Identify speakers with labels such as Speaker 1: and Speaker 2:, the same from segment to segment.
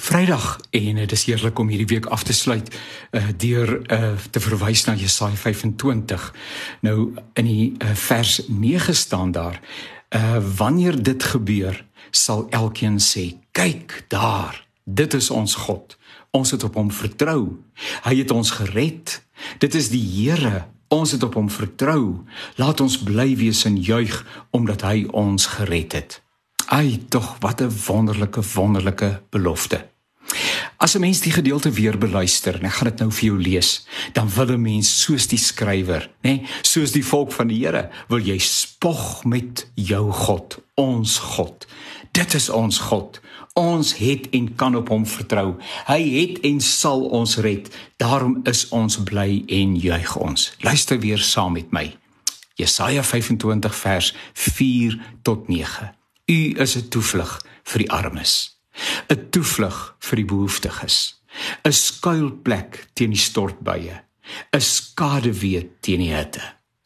Speaker 1: Vrydag, en dit is heerlik om hierdie week af te sluit deur te verwys na Jesaja 25. Nou, in die vers 9 staan daar, wanneer dit gebeur, sal elkeen sê, kyk daar, dit is ons God, ons het op hom vertrou, hy het ons gered, dit is die Here, ons het op hom vertrou, laat ons bly wees en juig, omdat hy ons gered het. Ai, tog, wat 'n wonderlike belofte. As 'n mens die gedeelte weer beluister, en ek gaan dit nou vir jou lees, dan wil 'n mens soos die skrywer, soos die volk van die Here, wil jy spog met jou God, ons God. Dit is ons God. Ons het en kan op hom vertrou. Hy het en sal ons red. Daarom is ons bly en juig ons. Luister weer saam met my. Jesaja 25 vers 4 tot 9. U is 'n toevlug vir die armes, 'n toevlug vir die behoeftiges, 'n skuilplek teen die stortbuie, 'n skaduwee teen die hitte.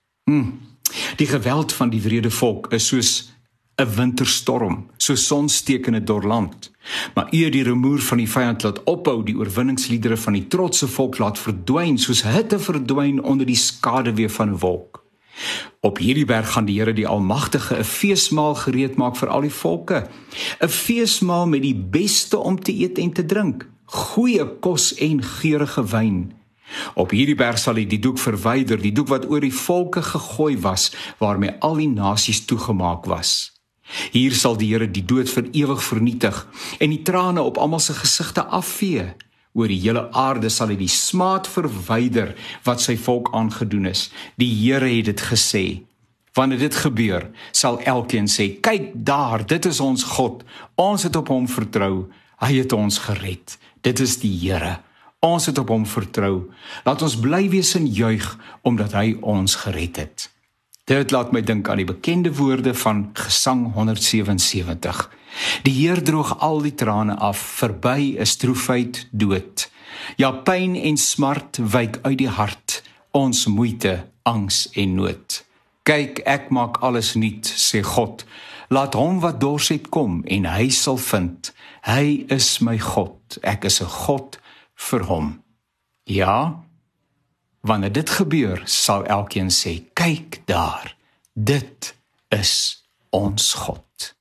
Speaker 1: Die geweld van die wrede volk is soos 'n winterstorm, soos sonsteek in 'n dor land. Maar u die rumoer van die vyand laat ophou, die oorwinningsliedere van die trotse volk laat verdwyn, soos hitte verdwyn onder die skaduwee van 'n wolk. Op hierdie berg gaan die Here die Almagtige 'n feesmaal gereed maak vir al die volke. 'n Feesmaal met die beste om te eet en te drink, goeie kos en geurende wyn. Op hierdie berg sal hy die doek verwyder, die doek wat oor die volke gegooi was, waarmee al die nasies toegemaak was. Hier sal die Here die dood vir ewig vernietig en die trane op almal se gesigte afvee. Oor die hele aarde sal hy die smaad verwyder wat sy volk aangedoen is. Die Here het dit gesê. Wanneer dit gebeur, sal elkeen sê, kyk daar, dit is ons God. Ons het op hom vertrou. Hy het ons gered. Dit is die Here. Ons het op hom vertrou. Laat ons bly wees en juig, omdat hy ons gered het. Dit laat my dink aan die bekende woorde van Gesang 177. Die Heer droog al die trane af, verby is droefheid dood. Ja, pyn en smart wyk uit die hart, ons moeite, angs en nood. Kyk, ek maak alles nuut, sê God. Laat hom wat dors het kom en hy sal vind. Hy is my God, ek is 'n God vir hom. Ja, wanneer dit gebeur, sal elkeen sê, kyk daar, dit is ons God.